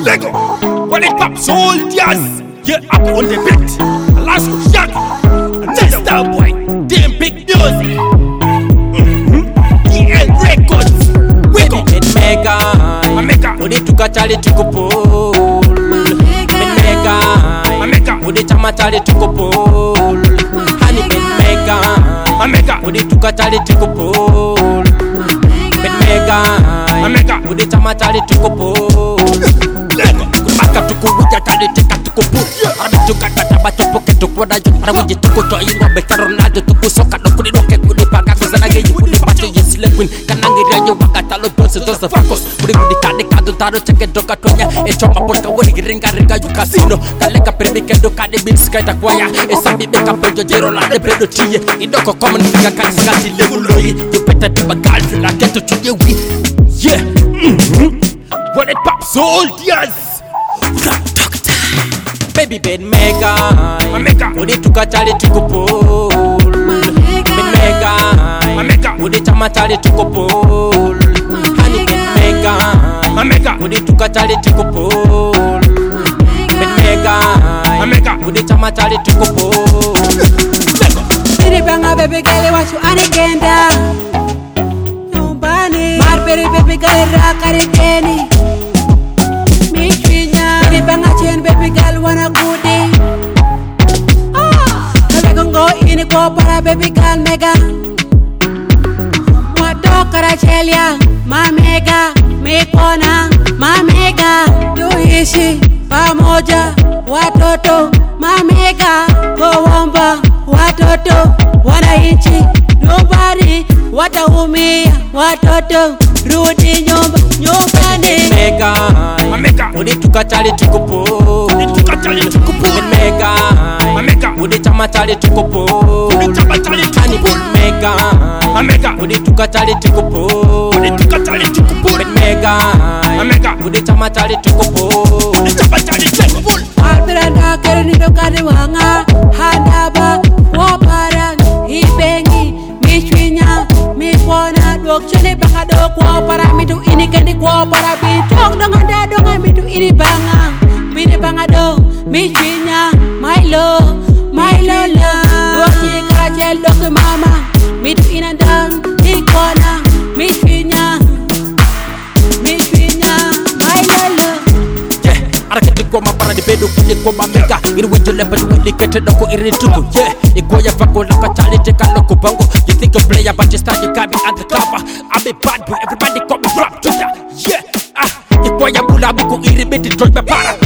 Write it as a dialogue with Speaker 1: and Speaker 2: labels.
Speaker 1: Lego. When it pop soldiers, yeah, up on the beat. Last shot, next star boy, damn big news. DL Records, wake up.
Speaker 2: Mega, udi tukachali tukupol. Mega, udi chamachali tukupol. Honey ben mega, udi tukachali tukupol. Mega, udi chamachali tukupol. Kumaka tukuwija tali tika tukupol. Arabi tukakata bato poke tukwada jo. Arabi tukuto inwa beta Ronaldo tukusoka dokuni doke kuni paga kuzana geji kuni bato yesile queen. Kanangi rayo wakata lo donse dosa fakos. Muri kade kado taro cheke doka tonya. Echoma polka wori ringa yu casino. Kaleka permike doka de bills kaita kwaya. Esabi beka pejo jero la de bredo tiye. Idoko common figa kati skati levuloyi. You better do my girl la geto chuye we. Yeah. When it pop soldiers. Baby ben mega, udi tukachali tukupol. Ben mega, udi chamachali tukupol. Honey ben mega, udi tukachali tukupol. Ben mega, udi chamachali tukupol.
Speaker 3: Iri banga baby girl wachu anigenda. Numbani marperi baby girl rakari keni. Banga chain baby girl wanna goodie. Baby gon go in go para baby girl mega. Wato kara chelia ma mega mekona ma mega. Tuishi pamoja watoto ma mega. Gowamba watoto wanaishi nyumbani wataumia watoto rudi nyumbani.
Speaker 2: Mega, udi tukachali tukupol. Mega, udi chamachali tukupol. Honey mega, udi tukachali tukupol. Mega, udi chamachali tukupol.
Speaker 3: Alberanda kereni dokani wanga handaba wopara ibengi michwinya mipona dokchele banga dokwa para mitu ini kendi kwa para bitong donga donga mitu ini banga do michwinya my love dokchi kachel dok mama mitu inandang ikona michwinya my love.
Speaker 2: Arakati koma para di bedo kuni koma mega. Iri winjo lepa di wili kete doko iri tuku. Yeah, ikoya fako laka chali teka loko bango. You think a player but you start you can't be undercover. I'm a bad boy, everybody call me rap. Yeah, ikoya mula buku iri miti joy me para.